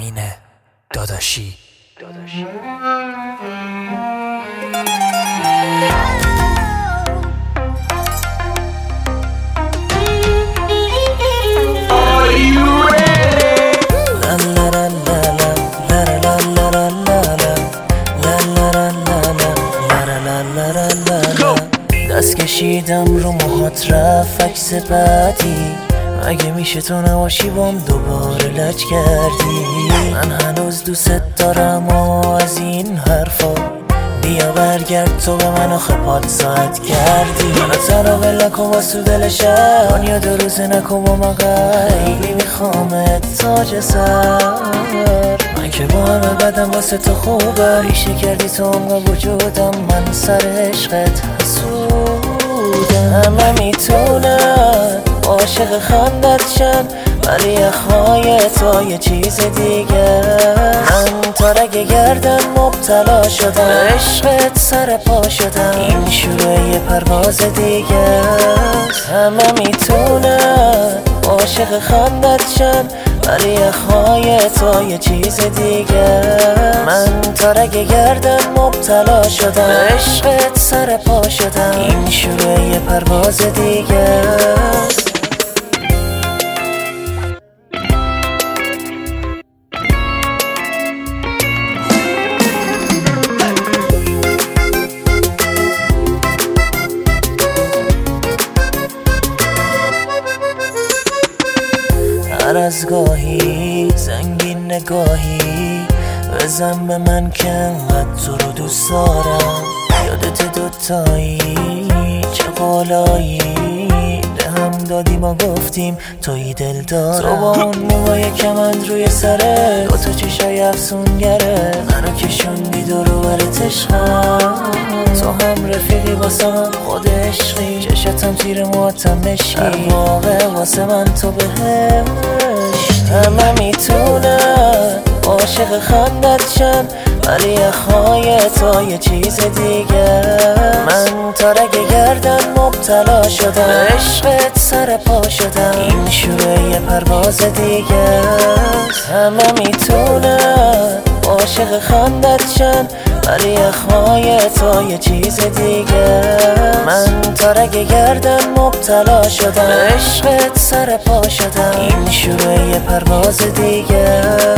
امین داداشی. دست کشیدم رو موهات رفت عکس بعدی، اگه میشه تو نباشی بام دوباره لج کردی. من هنوز دوست دارم و از این حرفا، بیا برگرد تو به من آخه پات ساعت کردی. من تنها ول نکن واسه دل شب، دنیا دو روزه نکن با من خیلی میخوامت تاج سر. من که با همه بدم واسه تو خوبه، ریشه کردی تو عمق وجودم، من سر عشقت حسودم. همه میتونن عاشق خندت شن، ولی اخوای تو یه چیز دیگه. من تا رگ گردن مبتلا شدم، عشقت سر پا شدم، این شروع یه پرواز دیگه. همه میتونن عاشق خندت شن، ولی اخوای تو یه چیز دیگه. من تا رگ گردن مبتلا شدم، عشقت سر پا شدم، این شروع یه پرواز دیگه. هر از گاهی زنگین نگاهی بزن به من که انقدر تو رو دوست دارم. یادت دوتایی چه قولایی به هم دادی، ما گفتیم توی دل دارم. تو با اون موهای کمند روی سره، دوتا چشای افسونگره، منو کشوندی دور و برت عشقم. تو هم رفیقی واسه من خود عشقی، چشتم تیر موهاتم مشکی، هر واقع واسه من تو بهشت. همه میتونن عاشق خندت شن، ولی اخوای تو یه چیز دیگه. من تا رگ گردن مبتلا شدم، عشقت سر پا شدم، این شروع یه پرواز دیگه. همه میتونن عاشق خندت شن، ولی اخوای تو یه چیز دیگه. من تا رگ گردن مبتلا شدم، عشقت سر پا شدم، این شروع یه پرواز دیگه.